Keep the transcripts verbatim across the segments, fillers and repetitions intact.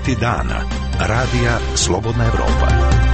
Momenti dana. Radija Slobodna Evropa.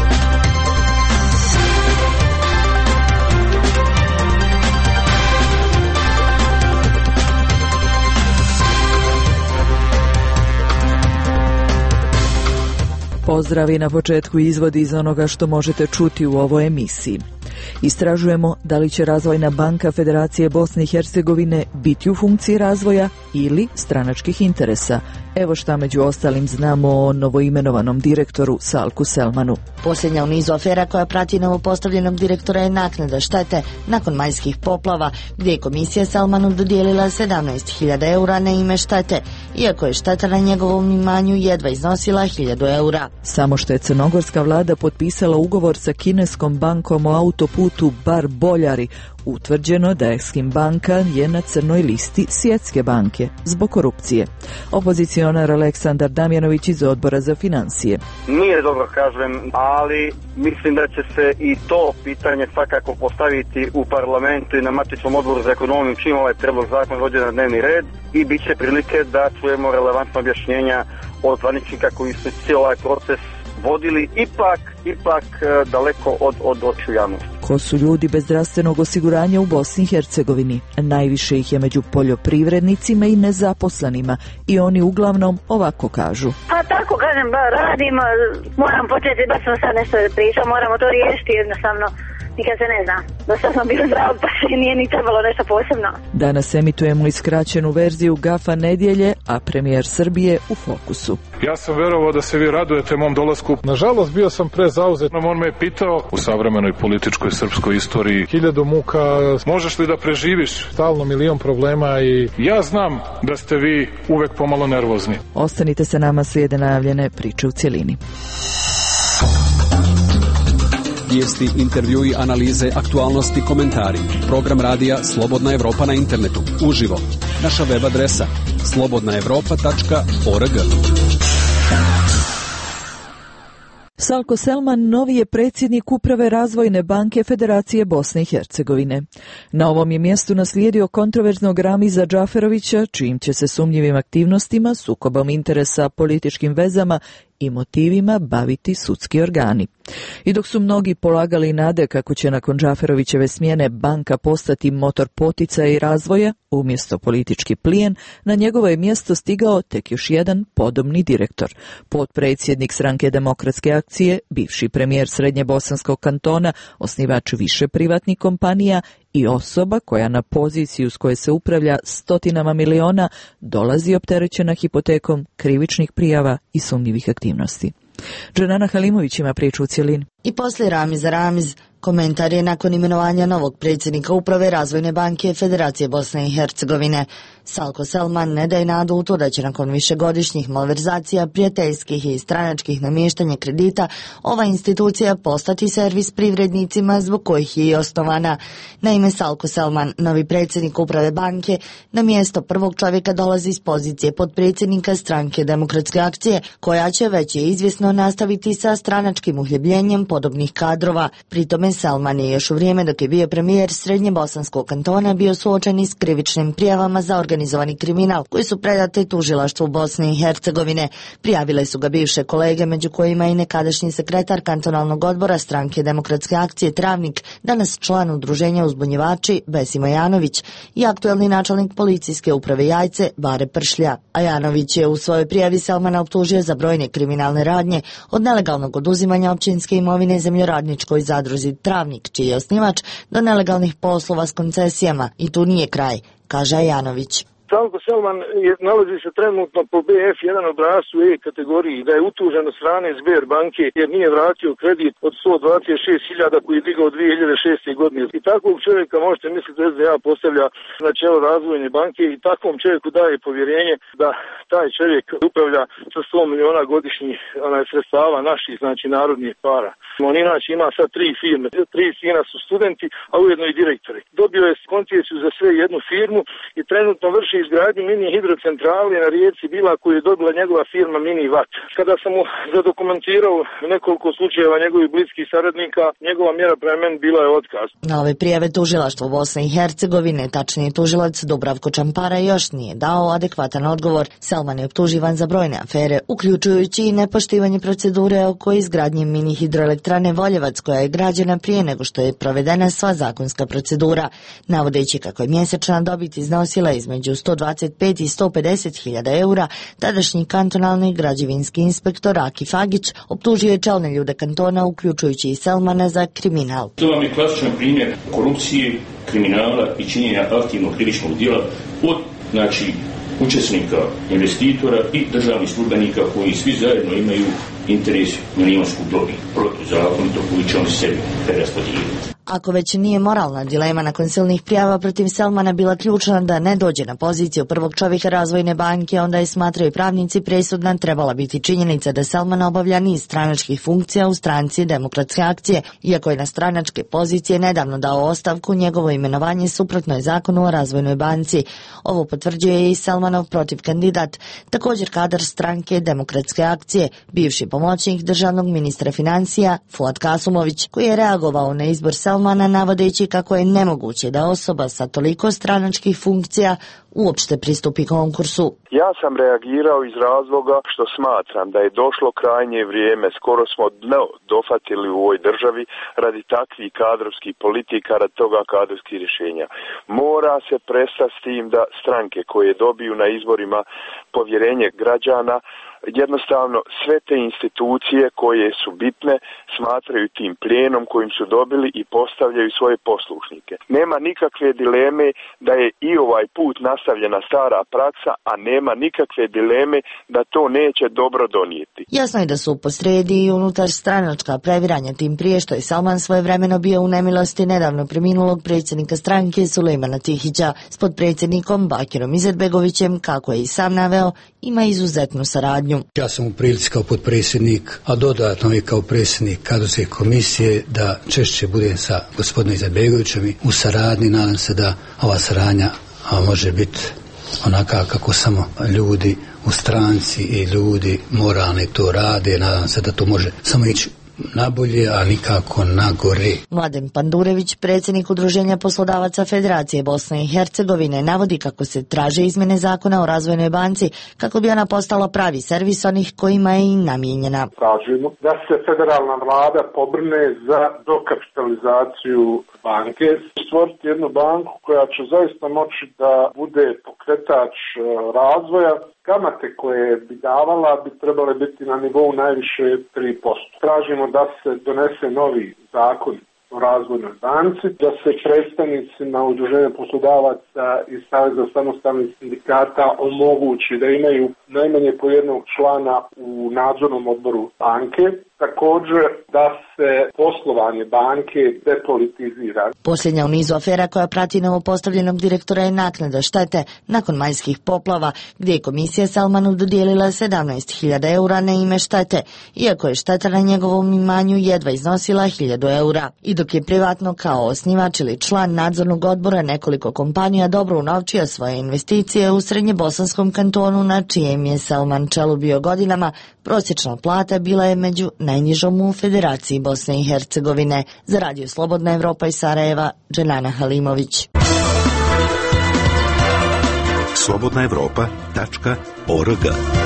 Pozdravi na početku izvodi iz onoga što možete čuti u ovoj emisiji. Istražujemo da li će Razvojna banka Federacije Bosne i Hercegovine biti u funkciji razvoja ili stranačkih interesa. Evo šta među ostalim znamo o novoimenovanom direktoru Salku Selmanu. Posljednja u nizu afera koja prati novopostavljenog direktora je naknada štete nakon majskih poplava, gdje je komisija Selmanu dodijelila sedamnaest hiljada eura na ime štete, iako je šteta na njegovom imanju jedva iznosila hiljadu eura. Samo što je crnogorska vlada potpisala ugovor sa kineskom bankom o autoputu Bar-Boljari, utvrđeno da Exim banka je na crnoj listi Svjetske banke zbog korupcije. Opozicionar Aleksandar Damjanović iz Odbora za financije. Nije dobro, kažem, ali mislim da će se i to pitanje svakako postaviti u parlamentu i na matičnom odboru za ekonomiju čim ovaj predlog zakona dođe na dnevni red i bit će prilike da čujemo relevantna objašnjenja od zvaničnika koji su cijeli ovaj proces vodili ipak, ipak daleko od, od očiju javnosti. Ko su ljudi bez zdravstvenog osiguranja u Bosni i Hercegovini? Najviše ih je među poljoprivrednicima i nezaposlenima i oni uglavnom ovako kažu. Pa tako kažem, ba, radimo, moram početi, baš sam sad nešto pričao, moramo to riješiti jednostavno. Nikad se ne zna. Dosta smo bili zdravi, pa se nije ni trebalo nešto posebno. Danas emitujemo i skraćenu verziju Gafa nedjelje, a premijer Srbije u fokusu. Ja sam verovao da se vi radujete mom dolasku. Nažalost, bio sam prezauzet. On me je pitao u savremenoj političkoj srpskoj istoriji hiljadu muka, možeš li da preživiš stalno milion problema i ja znam da ste vi uvek pomalo nervozni. Ostanite sa nama, slijede najavljene priče u cjelini. Vijesti, intervjui, analize, aktualnosti, komentari. Program radija Slobodna Evropa na internetu. Uživo. Naša web adresa slobodna evropa tačka org. Salko Selman novi je predsjednik uprave Razvojne banke Federacije Bosne i Hercegovine. Na ovom je mjestu naslijedio kontroverznog Ramiza Džaferovića, čijim će se sumnjivim aktivnostima, sukobom interesa, političkim vezama i motivima baviti sudski organi. I dok su mnogi polagali nade kako će nakon Džaferovićeve smjene banka postati motor poticaja i razvoja, umjesto politički plijen, na njegovo je mjesto stigao tek još jedan podobni direktor, potpredsjednik Stranke demokratske akcije, bivši premijer Srednjebosanskog kantona, osnivač više privatnih kompanija i osoba koja na poziciju s koje se upravlja stotinama miliona dolazi opterećena hipotekom krivičnih prijava i sumnjivih aktivnosti. Džanana Halimović ima priču u cjelini. I poslije Ramiza Ramiz, komentar je nakon imenovanja novog predsjednika uprave Razvojne banke Federacije Bosne i Hercegovine. Salko Selman ne daje nadu u to da će nakon višegodišnjih malverzacija, prijateljskih i stranačkih namještanja kredita ova institucija postati servis privrednicima zbog kojih je i osnovana. Naime, Salko Selman, novi predsjednik uprave banke, na mjesto prvog čovjeka dolazi iz pozicije potpredsjednika Stranke demokratske akcije, koja će, već je izvjesno, nastaviti sa stranačkim uhljebljenjem podobnih kadrova. Pri tome Selman je još u vrijeme dok je bio premijer Srednjebosanskog kantona bio suočen s krivičnim prijavama za organizovani kriminal koji su predate tužilaštvu Bosne i Hercegovine. Prijavile su ga bivše kolege, među kojima i nekadašnji sekretar kantonalnog odbora Stranke demokratske akcije Travnik, danas član udruženja uzbunjivači Besimo Janović i aktuelni načelnik policijske uprave Jajce Bare Pršlja. A Janović je u svojoj prijavi Selmana optužio za brojne kriminalne radnje, od nelegalnog oduzimanja općinske imovine zemljoradničkoj zadruzi Travnik, čiji je osnivač, do nelegalnih poslova s koncesijama. I tu nije kraj, kaže Janović. Salko Selman je, nalazi se trenutno po B F jedan obrascu E kategoriji, da je utužen od strane Sber banke jer nije vratio kredit od sto dvadeset šest hiljada koji je digao dvije hiljade šeste. godine. I takvog čovjeka možete misliti da S D A postavlja na čelo Razvojne banke i takvom čovjeku daje povjerenje da taj čovjek upravlja sa sto miliona godišnjih onaj, sredstava naših, znači narodnih para. On inače ima sad tri firme, tri sina su studenti, a ujedno i direktori. Dobio je koncesiju za sve jednu firmu i trenutno vrši izgradnju mini hidrocentrale na rijeci Bila koju je dobila njegova firma Mini Vat. Kada sam mu zadokumentirao nekoliko slučajeva njegovih bliskih saradnika, njegova mjera prema meni bila je otkaz. Na ove prijave tužilaštvo Bosne i Hercegovine, tačnije tužilac Dubravko Čampara, još nije dao adekvatan odgovor. Selman je optuživan za brojne afere, uključujući i nepoštivanje procedure oko izgradnje mini hidroelektrane Voljevac, koja je građena prije nego što je provedena sva zakonska procedura, navodeći kako je mjesečna dobit iznosila između sto dvadeset pet i sto pedeset hiljada eura. Tadašnji kantonalni građevinski inspektor Akif Agić optužio je čelne ljude kantona, uključujući i Selmana, za kriminal. To vam je klasičan primjer korupcije, kriminala i činjenja aktivnog krivičnog djela od, znači, učesnika, investitora i državnih službenika koji svi zajedno imaju interes milionsku dobit protuzakonito koju će oni sebi preraspodijeliti. Ako već nije moralna dilema nakon silnih prijava protiv Selmana bila ključna da ne dođe na poziciju prvog čovjeka Razvojne banke, onda je, smatraju pravnici, presudna trebala biti činjenica da Selman obavlja niz stranačkih funkcija u stranci Demokratske akcije. Iako je na stranačke pozicije nedavno dao ostavku, njegovo imenovanje suprotno je zakonu o Razvojnoj banci. Ovo potvrđuje i Selmanov protiv kandidat, također kadar stranke Demokratske akcije, bivši pomoćnik državnog ministra financija Fuad Kasumović, koji je reagovao na izbor Selmana navodeći kako je nemoguće da osoba sa toliko stranačkih funkcija uopšte pristupi konkursu. Ja sam reagirao iz razloga što smatram da je došlo krajnje vrijeme, skoro smo dno dofatili u ovoj državi radi takvih kadrovskih politika, radi toga kadrovskih rješenja. Mora se prestati s tim da stranke koje dobiju na izborima povjerenje građana jednostavno sve te institucije koje su bitne smatraju tim plijenom kojim su dobili i postavljaju svoje poslušnike. Nema nikakve dileme da je i ovaj put nastavljena stara praksa, a nema nikakve dileme da to neće dobro donijeti. Jasno je da su posrijedi i unutar stranačka previranja, tim prije što je Selman svojevremeno bio u nemilosti nedavno preminulog predsjednika stranke Sulejmana Tihića. S potpredsjednikom Bakirom Izetbegovićem, kako je i sam naveo, ima izuzetnu saradnju. Ja sam u prilici kao potpredsjednik, a dodatno i kao predsjednik kadrovske komisije da češće budem sa gospodinom Izetbegovićem u saradnji. Nadam se da ova saradnja a može biti onaka kako samo ljudi u stranci i ljudi moralni to rade. Nadam se da to može samo ići nabolje, a nikako nagore. Mladen Pandurević, predsjednik Udruženja poslodavaca Federacije Bosne i Hercegovine, navodi kako se traže izmjene zakona o Razvojnoj banci kako bi ona postala pravi servis onih kojima je i namijenjena. Tražimo da se federalna vlada pobrine za dokapitalizaciju banke, stvoriti jednu banku koja će zaista moći da bude pokretač razvoja. Kamate koje bi davala bi trebale biti na nivou najviše tri posto. Tražimo da se donese novi zakon o Razvojnoj banci, da se predstavnicima Udruženja poslodavaca i Saveza samostalnih sindikata omogući da imaju najmanje po jednog člana u nadzornom odboru banke. Također da se poslovanje banke depolitizira. Posljednja u nizu afera koja prati novopostavljenog direktora je naknada štete nakon majskih poplava, gdje je komisija Selmanu dodijelila sedamnaest hiljada eura na ime štete, iako je šteta na njegovom imanju jedva iznosila hiljadu eura. I dok je privatno kao osnivač ili član nadzornog odbora nekoliko kompanija dobro unovčio svoje investicije u srednjebosanskom kantonu na čijem je Selman čelu bio godinama, prosječna plata bila je među najnižom u Federaciji Bosne i Hercegovine. Za Radio Slobodna Evropa iz Sarajeva, Dženana Halimović. slobodna evropa tačka org.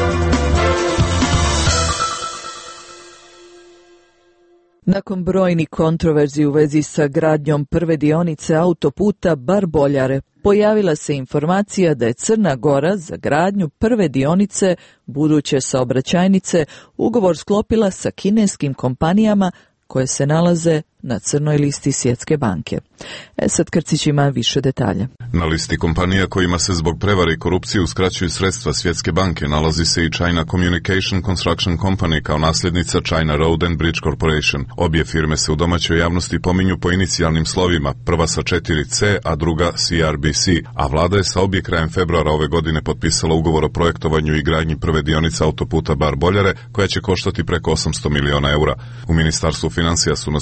Nakon brojnih kontroverzi u vezi sa gradnjom prve dionice autoputa Bar-Boljare, pojavila se informacija da je Crna Gora za gradnju prve dionice buduće saobraćajnice ugovor sklopila sa kineskim kompanijama koje se nalaze na crnoj listi Svjetske banke. Esad Krcić ima više detalja. Na listi kompanija kojima se zbog prevare i korupcije uskraćuju sredstva Svjetske banke nalazi se i China Communication Construction Company kao nasljednica China Road and Bridge Corporation. Obje firme se u domaćoj javnosti pominju po inicijalnim slovima, prva sa četiri C, a druga C R B C, a vlada je sa obje krajem februara ove godine potpisala ugovor o projektovanju i gradnji prve dionice autoputa Bar-Boljare, koja će koštati preko osamsto miliona eura. U Ministarstvu financija su nas uputili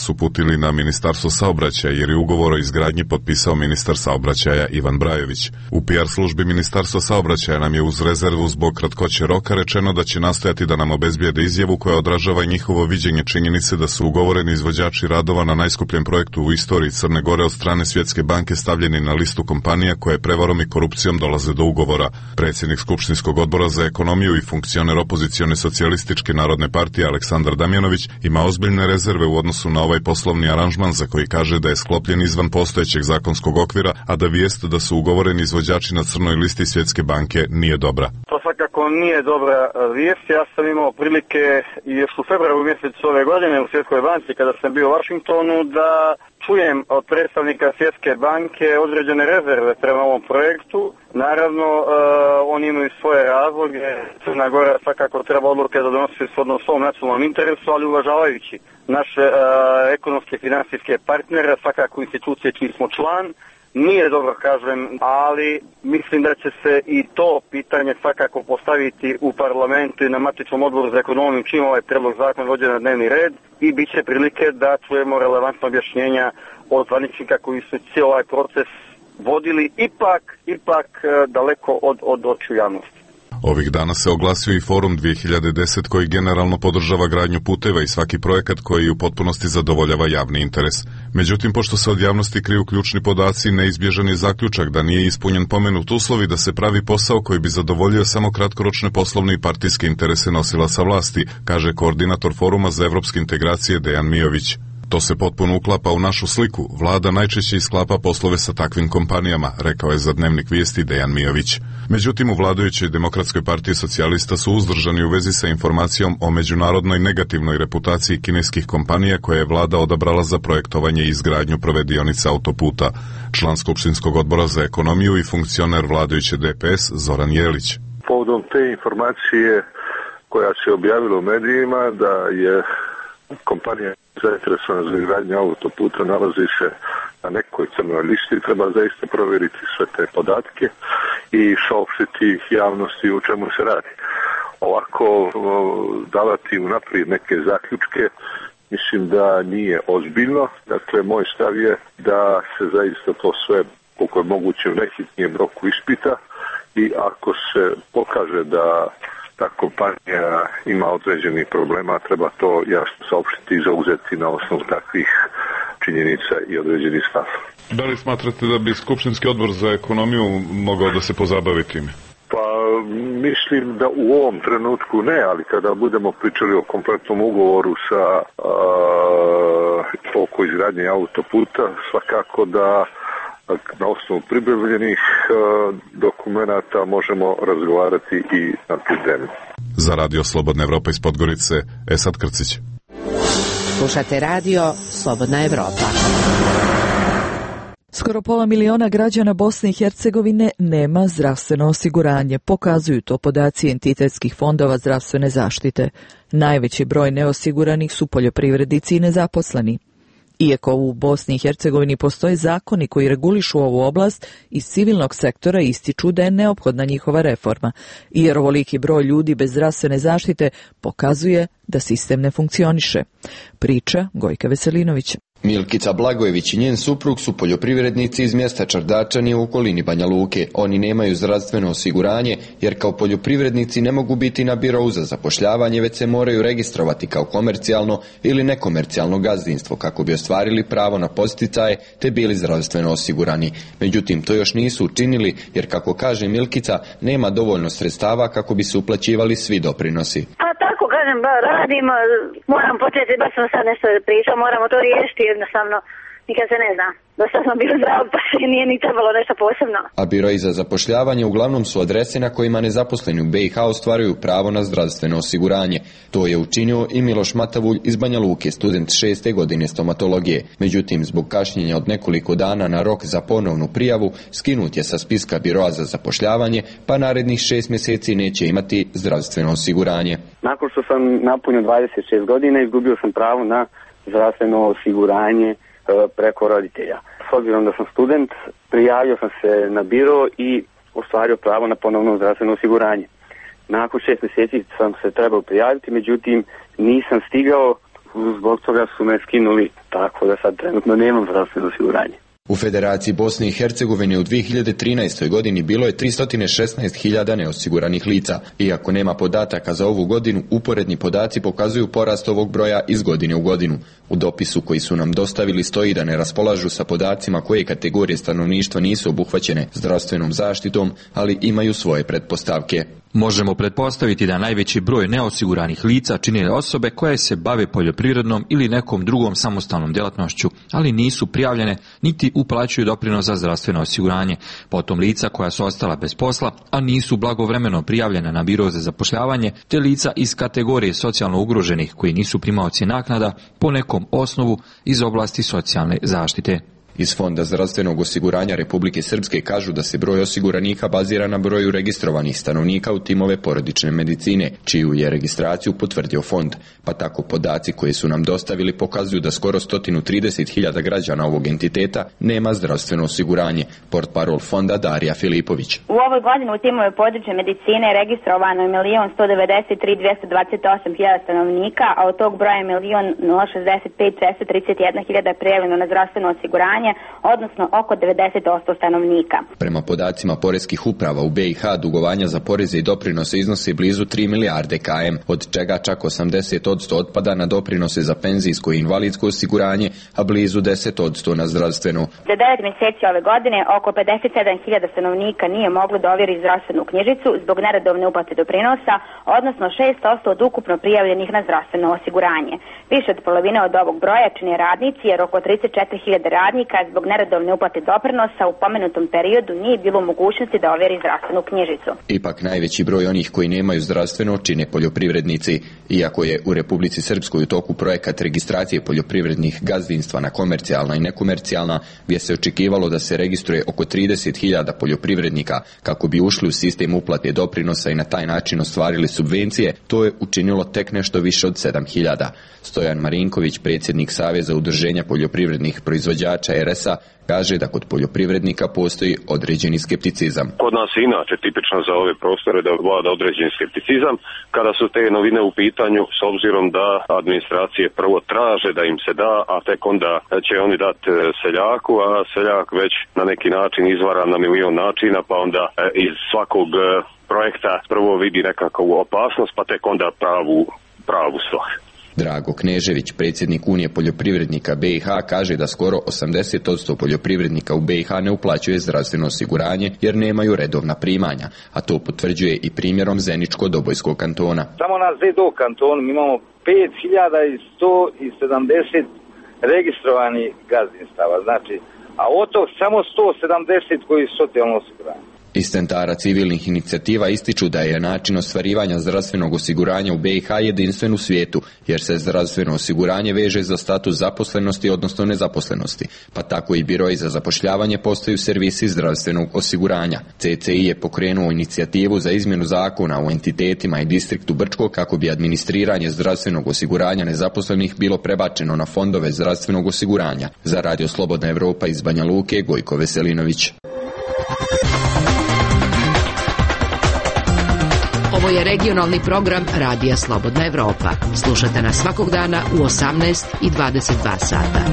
prebacili na Ministarstvo saobraćaja jer je ugovor o izgradnji potpisao ministar saobraćaja Ivan Brajović. U P R službi Ministarstva saobraćaja nam je uz rezervu zbog kratkoće roka rečeno da će nastojati da nam obezbijede izjavu koja odražava njihovo viđenje činjenice da su ugovoreni izvođači radova na najskupljem projektu u istoriji Crne Gore od strane Svjetske banke stavljeni na listu kompanija koje prevarom i korupcijom dolaze do ugovora. Predsjednik Skupštinskog odbora za ekonomiju i funkcioner opozicione socijalističke narodne partije Aleksandar Damjanović ima ozbiljne rezerve u odnosu na ovaj poslovni aranžman za koji kaže da je sklopljen izvan postojećeg zakonskog okvira, a da vijest da su ugovoreni izvođači na crnoj listi Svjetske banke nije dobra. To svakako nije dobra vijest. Ja sam imao prilike još u februaru mjesecu ove godine u Svjetskoj banci kada sam bio u Washingtonu da čujem od predstavnika Svjetske banke određene rezerve prema ovom projektu. Naravno, uh, oni imaju svoje razloge. Crna Gora svakako treba odluke da donosi shodno svom nacionalnom interesu, ali uvažavajući naše uh, ekonomske i finansijske partnere, svakako institucije čiji smo član. Nije dobro, kažem, ali mislim da će se i to pitanje svakako postaviti u parlamentu i na matičnom odboru za ekonomiju čim ovaj predlog zakona dođe na dnevni red i bit će prilike da čujemo relevantna objašnjenja od zvaničnika koji su cijeli ovaj proces vodili ipak, ipak daleko od, od očiju javnosti. Ovih dana se oglasio i Forum dvije hiljade deset koji generalno podržava gradnju puteva i svaki projekat koji u potpunosti zadovoljava javni interes. Međutim, pošto se od javnosti kriju ključni podaci, neizbježan je zaključak da nije ispunjen pomenut uslovi da se pravi posao koji bi zadovoljio samo kratkoročne poslovne i partijske interese nosilaca vlasti, kaže koordinator Foruma za evropske integracije Dejan Mijović. To se potpuno uklapa u našu sliku. Vlada najčešće isklapa poslove sa takvim kompanijama, rekao je za Dnevnik vijesti Dejan Mijović. Međutim, u vladajućoj Demokratskoj partiji socijalista su uzdržani u vezi sa informacijom o međunarodnoj negativnoj reputaciji kineskih kompanija koje je vlada odabrala za projektovanje i izgradnju prve dionice autoputa. Član Skupštinskog odbora za ekonomiju i funkcioner vladajuće D P S Zoran Jelić. Povodom te informacije koja se objavila u medijima da je kompanija zainteresovana za izgradnju autoputa nalazi se na nekoj crnoj listi, treba zaista provjeriti sve te podatke i saopštiti javnosti u čemu se radi. Ovako davati unaprijed neke zaključke mislim da nije ozbiljno. Dakle, moj stav je da se zaista to sve koliko je moguće u najhitnijem roku ispita i ako se pokaže da ta kompanija ima određenih problema, treba to jasno saopštiti i zauzeti na osnovu takvih činjenica i određenih stav. Da li smatrate da bi Skupštinski odbor za ekonomiju mogao da se pozabavi time? Pa mislim da u ovom trenutku ne, ali kada budemo pričali o kompletnom ugovoru sa uh, oko izgradnje autoputa, svakako da na osnovu pribavljenih uh, dokumenata možemo razgovarati i na tu temu. Za Radio Slobodna Evropa iz Podgorice, Esad Krcić. Slušate Radio Slobodna Evropa. Skoro pola miliona građana Bosne i Hercegovine nema zdravstveno osiguranje, pokazuju to podaci entitetskih fondova zdravstvene zaštite. Najveći broj neosiguranih su poljoprivrednici i nezaposleni. Iako u Bosni i Hercegovini postoje zakoni koji regulišu ovu oblast, iz civilnog sektora ističu da je neophodna njihova reforma, jer ovoliki broj ljudi bez zdravstvene zaštite pokazuje da sistem ne funkcioniše. Priča Gojka Veselinović. Milkica Blagojević i njen suprug su poljoprivrednici iz mjesta Čardačani u okolini Banja Luke. Oni nemaju zdravstveno osiguranje jer kao poljoprivrednici ne mogu biti na birou za zapošljavanje, već se moraju registrovati kao komercijalno ili nekomercijalno gazdinstvo kako bi ostvarili pravo na podsticaje te bili zdravstveno osigurani. Međutim, to još nisu učinili jer, kako kaže Milkica, nema dovoljno sredstava kako bi se uplaćivali svi doprinosi. Kažem, ba, radimo, moram početi, baš sam sad nešto pričao, moramo to riješiti jednostavno, nikad se ne zna. Dosta smo bili zdravi, pa se nije ni trebalo nešto posebno. A biroji za zapošljavanje uglavnom su adrese na kojima nezaposleni u B i H ostvaruju pravo na zdravstveno osiguranje. To je učinio i Miloš Matavulj iz Banja Luke, student šeste godine stomatologije. Međutim, zbog kašnjenja od nekoliko dana na rok za ponovnu prijavu, skinut je sa spiska biroa za zapošljavanje, pa narednih šest mjeseci neće imati zdravstveno osiguranje. Nakon što sam napunio dvadeset šest godina, izgubio sam pravo na zdravstveno osiguranje preko roditelja. S obzirom da sam student, prijavio sam se na biro i ostvario pravo na ponovno zdravstveno osiguranje. Nakon šest mjeseci sam se trebao prijaviti, međutim nisam stigao zbog toga su me skinuli, tako da sad trenutno nemam zdravstveno osiguranje. U Federaciji Bosne i Hercegovine u dvije hiljade trinaestoj. godini bilo je tristo šesnaest hiljada neosiguranih lica. Iako nema podataka za ovu godinu, uporedni podaci pokazuju porast ovog broja iz godine u godinu. U dopisu koji su nam dostavili stoji da ne raspolažu sa podacima koje kategorije stanovništva nisu obuhvaćene zdravstvenom zaštitom, ali imaju svoje pretpostavke. Možemo pretpostaviti da najveći broj neosiguranih lica čine osobe koje se bave poljoprivrednom ili nekom drugom samostalnom djelatnošću, ali nisu prijavljene niti uplaćuju doprinos za zdravstveno osiguranje. Potom lica koja su ostala bez posla, a nisu blagovremeno prijavljena na biro za zapošljavanje, te lica iz kategorije socijalno ugroženih koji nisu primaoci naknada po nekom osnovu iz oblasti socijalne zaštite. Iz Fonda zdravstvenog osiguranja Republike Srpske kažu da se broj osiguranika bazira na broju registrovanih stanovnika u timove porodične medicine, čiju je registraciju potvrdio fond. Pa tako podaci koje su nam dostavili pokazuju da skoro sto trideset hiljada građana ovog entiteta nema zdravstveno osiguranje. Portparol fonda Darija Filipović. U ovoj godini u timove porodične medicine registrovano je milion sto devedeset tri hiljade dvjesto dvadeset osam hiljada stanovnika, a od tog broja je milion šezdeset pet hiljada četiristo trideset jedna hiljada prijavljeno na zdravstveno osiguranje, odnosno oko devedeset posto stanovnika. Prema podacima poreskih uprava u B i H dugovanja za poreze i doprinose iznose blizu tri milijarde km, od čega čak osamdeset posto otpada na doprinose za penzijsko i invalidsko osiguranje, a blizu deset posto na zdravstveno. Za devet mjeseci ove godine oko pedeset sedam hiljada stanovnika nije moglo da ovjeri zdravstvenu knjižicu zbog neredovne uplate doprinosa, odnosno šest posto od ukupno prijavljenih na zdravstveno osiguranje. Više od polovine od ovog broja čine radnici, jer oko trideset četiri hiljade radnika zbog neredovne uplate doprinosa u pomenutom periodu nije bilo mogućnosti da ovjeri zdravstvenu knjižicu. Ipak najveći broj onih koji nemaju zdravstveno čine poljoprivrednici. Iako je u Republici Srpskoj u toku projekat registracije poljoprivrednih gazdinstva na komercijalna i nekomercijalna, gdje se očekivalo da se registruje oko trideset hiljada poljoprivrednika kako bi ušli u sistem uplate doprinosa i na taj način ostvarili subvencije, to je učinilo tek nešto više od sedam hiljada. Stojan Marinković, predsjednik Saveza udruženja poljoprivrednih proizvođača R S A, kaže da kod poljoprivrednika postoji određeni skepticizam. Kod nas je inače tipično za ove prostore da vlada određeni skepticizam kada su te novine u pitanju, s obzirom da administracije prvo traže da im se da, a tek onda će oni dati seljaku, a seljak već na neki način izvara na milion načina, pa onda iz svakog projekta prvo vidi nekakvu opasnost, pa tek onda pravu, pravu stvar. Drago Knežević, predsjednik Unije poljoprivrednika B i H, kaže da skoro osamdeset posto poljoprivrednika u B i H ne uplaćuje zdravstveno osiguranje jer nemaju redovna primanja, a to potvrđuje i primjerom Zeničko-Dobojskog kantona. Samo na Zedo kantonu imamo pet hiljada sto sedamdeset registrovanih gazdinstava, znači, a od tog samo sto sedamdeset koji su socijalno osiguranje. Iz centara civilnih inicijativa ističu da je način ostvarivanja zdravstvenog osiguranja u B i H jedinstven u svijetu, jer se zdravstveno osiguranje veže za status zaposlenosti, odnosno nezaposlenosti, pa tako i biroji za zapošljavanje postaju servisi zdravstvenog osiguranja. C C I je pokrenuo inicijativu za izmjenu zakona o entitetima i distriktu Brčko kako bi administriranje zdravstvenog osiguranja nezaposlenih bilo prebačeno na fondove zdravstvenog osiguranja. Za Radio Slobodna Evropa iz Banja Luke, Gojko Veselinović. Ovo je regionalni program Radija Slobodna Evropa. Slušate nas svakog dana u osamnaest i dvadeset dva sata.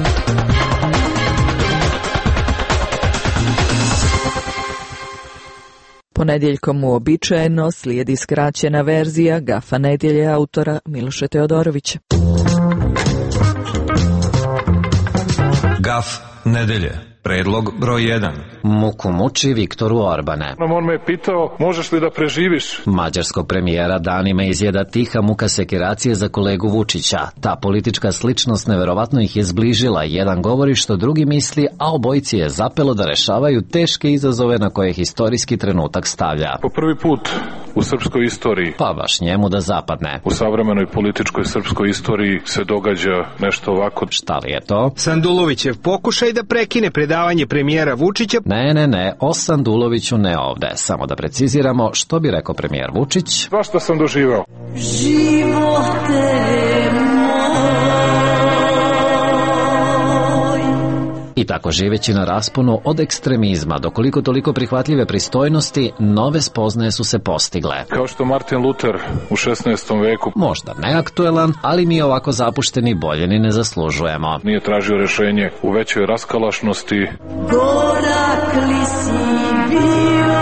Ponedjeljkom uobičajeno slijedi skraćena verzija Gafa nedjelje autora Miloša Teodorovića. Gaf nedelje. Predlog broj jedan. Muku muči Viktoru Orbane. On me je pitao, možeš li da preživiš? Mađarskog premijera danima izjeda tiha muka sekiracije za kolegu Vučića. Ta politička sličnost neverovatno ih je zbližila. Jedan govori što drugi misli, a obojici je zapelo da rešavaju teške izazove na koje historijski trenutak stavlja. Po prvi put u srpskoj istoriji, pa baš njemu da zapadne, u savremenoj političkoj srpskoj istoriji se događa nešto ovako. Šta li je to? Sandulovićev pokušaj da prekine predavanje premijera Vučića. Ne, ne, ne, o Sanduloviću ne ovde. Samo da preciziramo što bi rekao premijer Vučić. Svašta sam doživao. Živote moj. I tako živeći na rasponu od ekstremizma do koliko toliko prihvatljive pristojnosti, nove spoznaje su se postigle. Kao što Martin Luther u šesnaestom veku. Možda neaktuelan, ali mi ovako zapušteni bolje ni ne zaslužujemo. Nije tražio rešenje u većoj raskalašnosti. Gorak li si bio?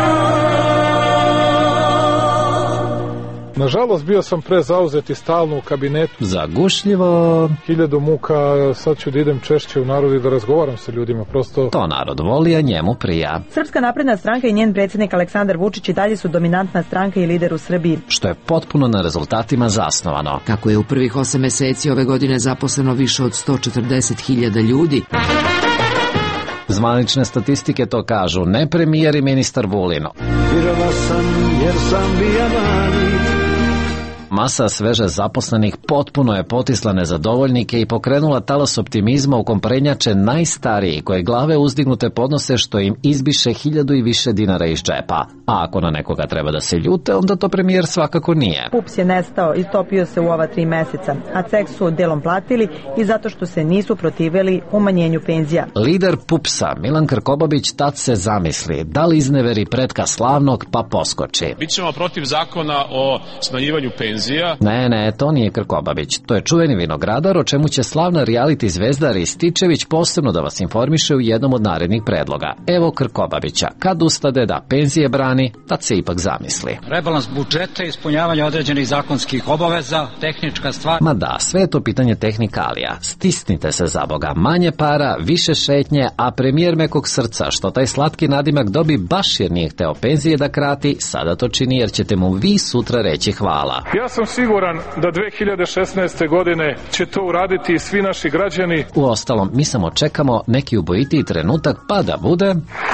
Nažalost, bio sam prezauzet i stalno u kabinetu. Zagušljivo. Hiljadu muka, sad ću da idem češće u narod i da razgovaram sa ljudima, prosto... To narod voli, a njemu prija. Srpska napredna stranka i njen predsjednik Aleksandar Vučić i dalje su dominantna stranka i lider u Srbiji. Što je potpuno na rezultatima zasnovano. Kako je u prvih osam meseci ove godine zaposleno više od sto četrdeset hiljada ljudi... Zvanične statistike to kažu, ne premijer i ministar Vulin. Virova sam jer sam bijavani. Masa sveže zaposlenih potpuno je potisla nezadovoljnike i pokrenula talas optimizma u kom prednjače najstariji koje glave uzdignute podnose što im izbiše hiljadu i više dinara iz džepa. A ako na nekoga treba da se ljute, onda to premijer svakako nije. PUPS je nestao, istopio se u ova tri meseca, a ceh su delom platili i zato što se nisu protivili umanjenju penzija. Lider PUPS-a, Milan Krkobabić, tad se zamisli, da li izneveri pretka slavnog pa poskoči. Bićemo protiv zakona o smanjivanju penzija. Ne, ne, to nije Krkobabić. To je čuveni vinogradar, o čemu će slavna reality zvezda Rističević posebno da vas informiše u jednom od narednih predloga. Evo Krkobabića. Kad ustade da penzije brani, tad se ipak zamisli. Rebalans budžeta, ispunjavanje određenih zakonskih obaveza, tehnička stvar. Ma da, sve je to pitanje tehnikalija. Stisnite se za Boga. Manje para, više šetnje, a premijer mekog srca, što taj slatki nadimak dobi baš jer nije hteo penzije da krati, sada to čini jer ćete mu vi sutra reći hvala. Ja sam siguran da dve hiljade šesnaeste. godine će to uraditi i svi naši građani. Uostalom, mi samo čekamo neki ubojitiji trenutak pa da bude...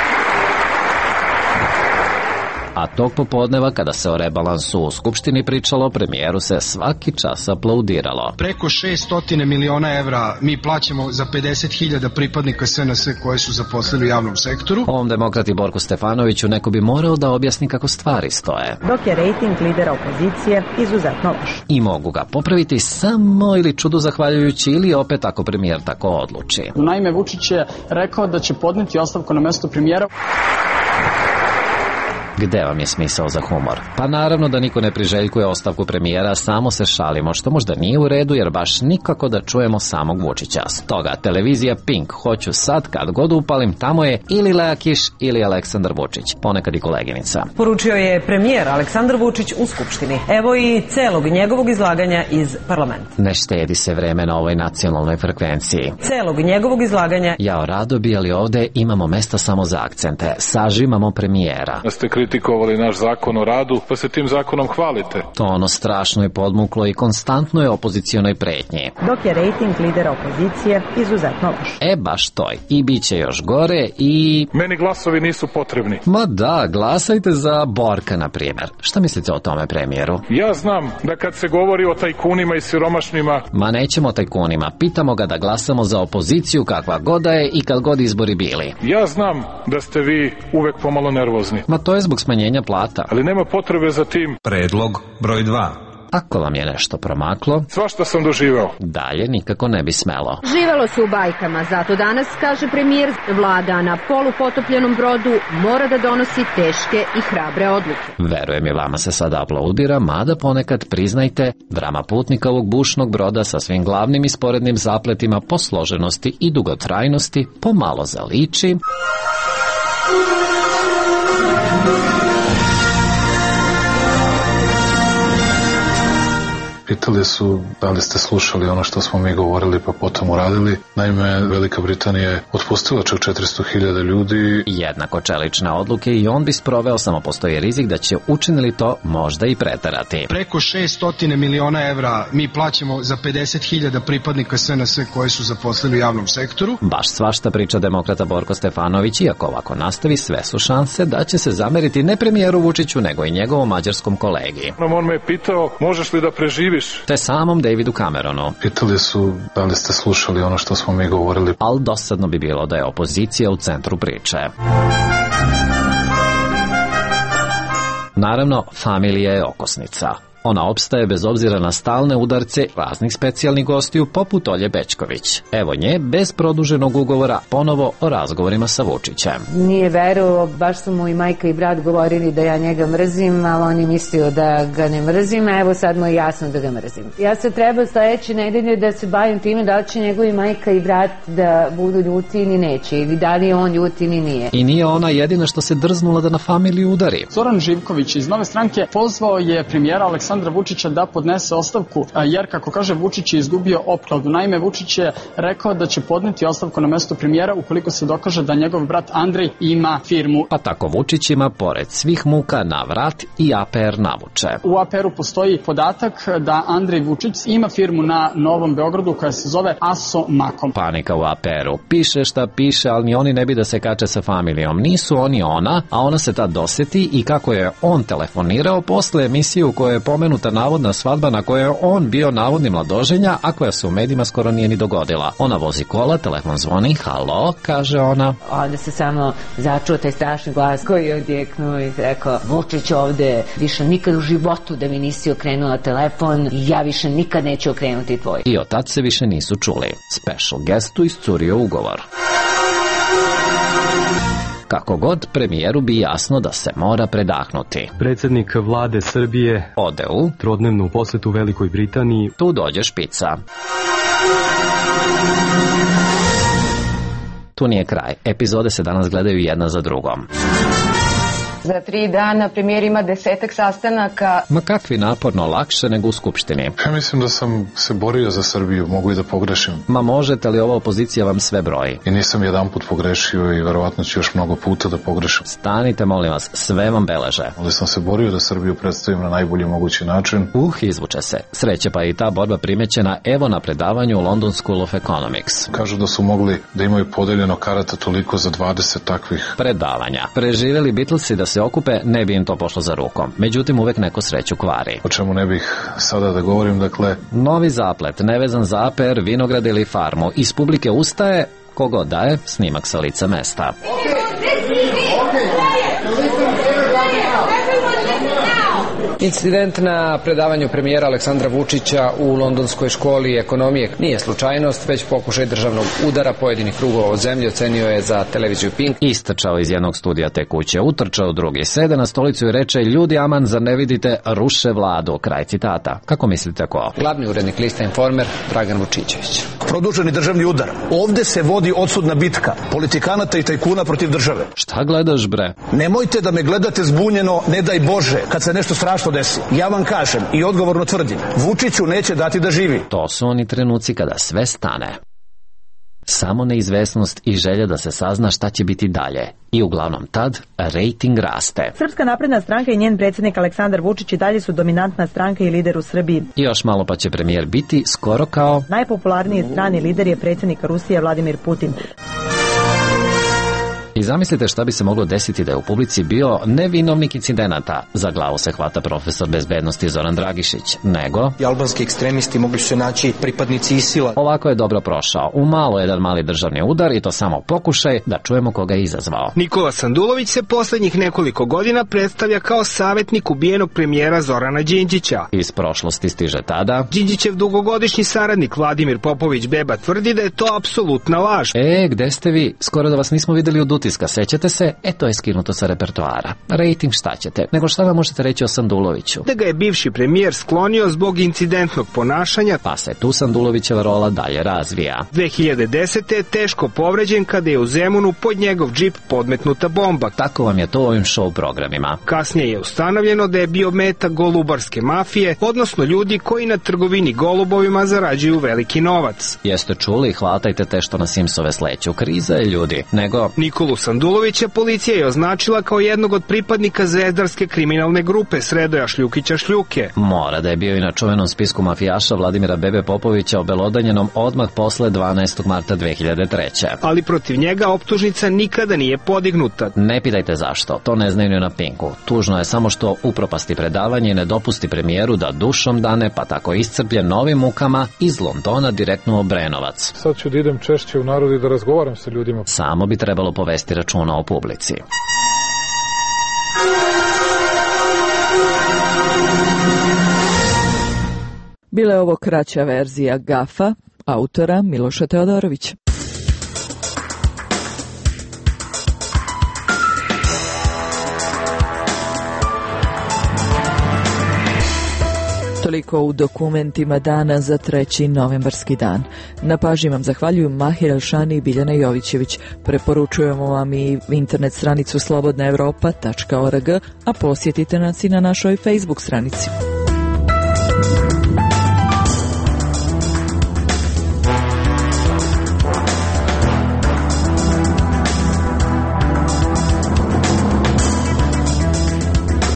A tog popodneva, kada se o rebalansu u Skupštini pričalo, premijeru se svaki čas aplaudiralo. Preko šesto miliona evra mi plaćamo za pedeset hiljada pripadnika S N S koje su zaposlili u javnom sektoru. Ovom demokrati Borku Stefanoviću neko bi morao da objasni kako stvari stoje. Dok je rejting lidera opozicije izuzetno loš. I mogu ga popraviti samo ili čudu zahvaljujući ili opet ako premijer tako odluči. Naime, Vučić je rekao da će podneti ostavku na mesto premijera. Gde vam je smisao za humor? Pa naravno da niko ne priželjkuje ostavku premijera, samo se šalimo, što možda nije u redu jer baš nikako da čujemo samog Vučića. Stoga, televizija Pink, hoću sad kad god upalim, tamo je ili Lea Kiš ili Aleksandar Vučić, ponekad i koleginica. Poručio je premijer Aleksandar Vučić u Skupštini. Evo i celog njegovog izlaganja iz parlamenta. Ne štedi se vreme na ovoj nacionalnoj frekvenciji. Celog njegovog izlaganja. Jao, rado bi, ali ovde imamo mesta samo za akcente. Sažimamo premijera. Kritikovali naš zakon o radu, pa se tim zakonom hvalite. To ono strašno je podmuklo i konstantno je opozicijonoj pretnji. Dok je rejting lidera opozicije izuzetno loš. E, baš toj. I bit će još gore i... Meni glasovi nisu potrebni. Ma da, glasajte za Borka, na primjer. Šta mislite o tome, premijeru? Ja znam da kad se govori o tajkunima i siromašnima... Ma nećemo o tajkunima. Pitamo ga da glasamo za opoziciju kakva god da je i kad god izbori bili. Ja znam da ste vi uvek pomalo nervozni. Ma to je zbog smanjenja plata. Ali nema potrebe za tim. Predlog broj dva. Ako vam je nešto promaklo, svašta sam doživeo. Dalje nikako ne bi smelo. Živelo se u bajkama, zato danas, kaže premijer, vlada na polupotopljenom brodu mora da donosi teške i hrabre odluke. Verujem i vama se sada aplaudira, mada ponekad, priznajte, drama putnika ovog bušnog broda sa svim glavnim i sporednim zapletima po složenosti i dugotrajnosti pomalo zaliči... Pitali su da li ste slušali ono što smo mi govorili pa potom uradili. Naime, Velika Britanija je otpustila čak četiristo hiljada ljudi. Jednako čelične odluke i on bi sproveo, samo postoji rizik da će učinili to možda i preterati. Preko šesto miliona evra mi plaćamo za pedeset hiljada pripadnika S N S koje su zaposlili u javnom sektoru. Baš svašta priča demokrata Borko Stefanović, iako ovako nastavi, sve su šanse da će se zameriti ne premijeru Vučiću, nego i njegovom mađarskom kolegi. On me je pitao, možeš li da preživiš? Te samom Davidu Cameronu. Pitali su da li ste slušali ono što smo mi govorili. Ali dosadno bi bilo da je opozicija u centru priče. Naravno, familija je okosnica. Ona opstaje bez obzira na stalne udarce raznih specijalnih gostiju poput Olje Bećković. Evo nje, bez produženog ugovora, ponovo o razgovorima sa Vučićem. Nije verovao, baš su mu i majka i brat govorili da ja njega mrzim, ali on je mislio da ga ne mrzim, a evo sad mu je jasno da ga mrzim. Ja se treba sledeće nedelje da se bavim time da li će njegovi majka i brat da budu ljuti ili neće, ili da li je on ljuti ili nije. I nije ona jedina što se drznula da na familiju udari. Zoran Živković iz Nove stranke pozvao je premijera Aleksandra Vučića da podnese ostavku, jer kako kaže Vučić je izgubio opkladu. Naime, Vučić je rekao da će podneti ostavku na mesto premijera ukoliko se dokaže da njegov brat Andrej ima firmu. Pa tako Vučić ima, pored svih muka, na vrat i A P R navuče. U A P R-u postoji podatak da Andrej Vučić ima firmu na Novom Beogradu koja se zove Aso Makom. Panika u A P R-u. Piše šta piše, ali ni oni ne bi da se kače sa familijom. Nisu oni ona, a ona se tad doseti i kako je on telefonirao posle emisije u kojoj je pomenuta navodna svadba na kojoj je on bio navodni mladoženja, a koja se u medijima skoro nije ni dogodila. Ona vozi kola, telefon zvoni, halo, kaže ona. Onda se samo začuo taj strašni glas koji je odjeknuo i rekao, Vučić ovde, više nikad u životu da mi nisi okrenula telefon, ja više nikad neću okrenuti tvoj. I od tad se više nisu čuli. Special guestu iscurio ugovor. Kako god, premijeru bi jasno da se mora predahnuti. Predsjednik vlade Srbije ode u trodnevnu posetu Velikoj Britaniji. Tu dođe špica. Tu nije kraj. Epizode se danas gledaju jedna za drugom. Za tri dana premijer ima desetak sastanaka. Ma kakvi naporno, lakše nego u Skupštini. Ja mislim da sam se borio za Srbiju, mogu i da pogrešim. Ma možete li, ova opozicija vam sve broji? I nisam jedan put pogrešio i verovatno ću još mnogo puta da pogrešim. Stanite, molim vas, sve vam beleže. Ali sam se borio da Srbiju predstavim na najbolji mogući način. Uh, izvuče se. Sreće pa i ta borba primećena evo na predavanju u London School of Economics. Kažu da su mogli da imaju podeljeno karata toliko za dvadeset takvih predavanja. Preživjeli Beatlesi da se okupe, ne bi im to pošlo za rukom. Međutim, uvek neko sreću kvari. O čemu ne bih sada da govorim, dakle... Novi zaplet, nevezan za A P R, vinograd ili farmu. Iz publike ustaje, kogo daje, snimak sa lica mesta. Incident na predavanju premijera Aleksandra Vučića u Londonskoj školi ekonomije nije slučajnost, već pokušaj državnog udara pojedinih krugova od zemlje, ocenio je za televiziju Pink. Istrčao iz jednog studija te kuće, utrčao u drugi, sede na stolicu i reče, ljudi aman, zar ne vidite, ruše vladu, kraj citata. Kako mislite ko? Glavni urednik lista Informer, Dragan Vučićević. Produženi državni udar. Ovde se vodi odsudna bitka politikanata i tajkuna protiv države. Šta gledaš, bre? Nemojte da me gledate zbunjeno, ne daj Bože, kad se nešto strašno desi. Ja vam kažem i odgovorno tvrdim, Vučiću neće dati da živi. To su oni trenuci kada sve stane. Samo neizvesnost i želja da se sazna šta će biti dalje. I uglavnom tad rejting raste. Srpska napredna stranka i njen predsjednik Aleksandar Vučić i dalje su dominantna stranka i lider u Srbiji. I još malo pa će premijer biti skoro kao... Najpopularniji strani lider je predsjednik Rusije Vladimir Putin. I zamislite šta bi se moglo desiti da je u publici bio ne vinovnik incidenata, za glavu se hvata profesor bezbednosti Zoran Dragišić, nego... I albanski ekstremisti mogli su se naći pripadnici ISIL-a. Ovako je dobro prošao. U malo jedan mali državni udar i to samo pokušaj da čujemo koga je izazvao. Nikola Sandulović se poslednjih nekoliko godina predstavlja kao savjetnik ubijenog premijera Zorana Đinđića. Iz prošlosti stiže tada... Đinđićev dugogodišnji saradnik Vladimir Popović Beba tvrdi da je to apsolutna laž. E, gde ste vi? Skoro da vas nismo videli od utiska, sećate se? E, to je skinuto sa repertoara. Rating šta ćete? Nego šta vam možete reći o Sanduloviću? Da ga je bivši premijer sklonio zbog incidentnog ponašanja, pa se tu Sandulovićeva rola dalje razvija. dve hiljade desete je teško povređen kada je u Zemunu pod njegov džip podmetnuta bomba. Tako vam je to u ovim show programima. Kasnije je ustanovljeno da je bio meta golubarske mafije, odnosno ljudi koji na trgovini golubovima zarađuju veliki novac. Jeste čuli, hvatajte te što na Simsove sleću. Kriza je, ljudi. Nego... Nikolu Sandulovića policija je označila kao jednog od pripadnika zvezdarske kriminalne grupe Sredoja Šljukića Šljuke. Mora da je bio i na čuvenom spisku mafijaša Vladimira Bebe Popovića obelodanjenom odmah posle dvanaestog marta dve hiljade treće. Ali protiv njega optužnica nikada nije podignuta. Ne pitajte zašto, to ne znaju ni na Pinku. Tužno je samo što upropasti predavanje i ne dopusti premijeru da dušom dane, pa tako iscrpljen novim mukama iz Londona direktno u Obrenovac. Sad ću da idem češće u narod i da razgovaram sa ljudima. Samo bi trebalo povesti računa o publici. Bila je ovo kraća verzija Gafa, autora Miloša Teodorovića. Toliko u dokumentima dana za treći novembarski dan. Na pažnji vam zahvaljuju Mahir Elšani i Biljana Jovićević. Preporučujemo vam i internet stranicu slobodna evropa tačka org, a posjetite nas i na našoj Facebook stranici.